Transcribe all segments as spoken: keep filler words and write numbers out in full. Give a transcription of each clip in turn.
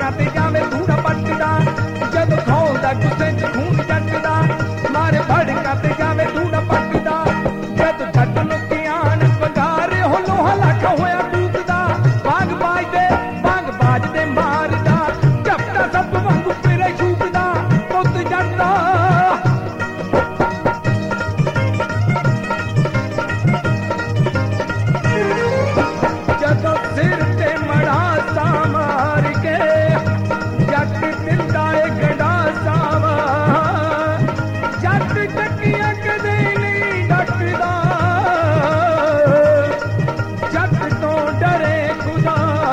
ਭੜਕਾਂ ਤੇ ਜਾਵੇ ਧੂੜਾ ਪੱਟਦਾ, ਜਦੋਂ ਖੋਲਦਾ ਗੁੱਸੇ ਚ ਖੂਨ ਜੱਟਦਾ, ਮਾਰੇ ਭੜਕਾਂ ਤੇ ਜਾਵੇ ਧੂੜਾ ਪੱਟਦਾ, ਜਦ ਜੱਟ ਨੂੰ ਧਿਆਨ ਵਗਾਰੇ ਹੋ ਲੋਹਾ ਲੱਖ ਹੋਇਆ ਟੂਕਦਾ, ਬਾਗ ਬਾਜਦੇ ਬਾਗ ਬਾਜਦੇ ਮਾਰਦਾ, ਝਪਟਾ ਸੱਪ ਵਾਂਗੂ ਫਿਰੇ ਛੂਕਦਾ, ਪੁੱਤ ਜੱਟ ਦਾ ਜਦੋਂ ਸਿਰ ਤੇ ਮੜਾਸਾ ਮਾਰ ਕੇ ਜੱਟ ਦਿੰਦਾ ਏ ਗੰਡਾਸਾ ਵਾ, ਜੱਟ ਚੱਕੀਆਂ ਕਦੇ ਨਹੀਂ ਡੱਟਦਾ, ਜੱਟ ਤੋਂ ਡਰੇ ਖੁਦਾ,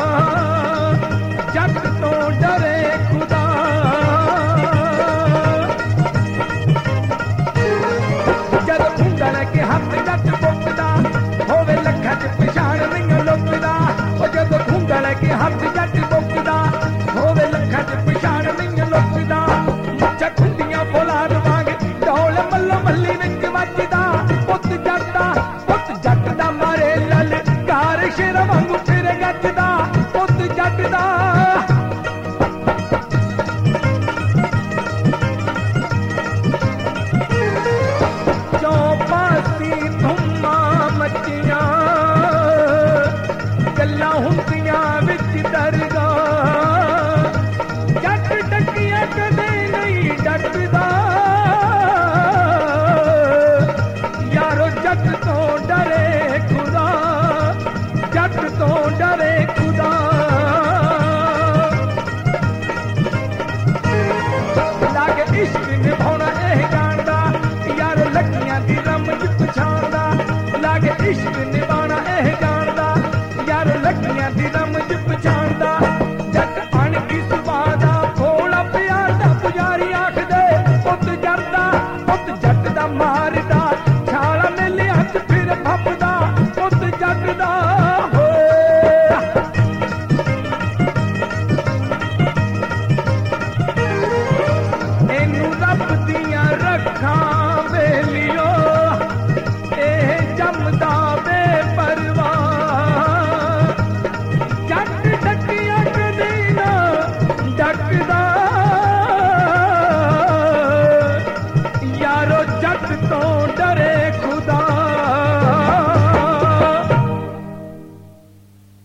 ਜੱਟ ਤੋਂ ਡਰੇ ਖੁਦਾ। ਜਦੋਂ ਖੁੰਡਾ ਲੈ ਕੇ ਹੱਥ ਜੱਟ ਪੁੱਟਦਾ, ਹੋਵੇ ਲੱਖਾਂ ਚ ਪਛਾਣ ਨਹੀਂ ਲੁੱਟਦਾ, ਉਹ ਜਦੋਂ ਖੁੰਡਾ ਲੈ ਕੇ ਹੱਥ ਜੱਟ ਪੁੱਟਦਾ, ਹੋਵੇ ਲੱਖਾਂ ਚ ਪਛਾਣ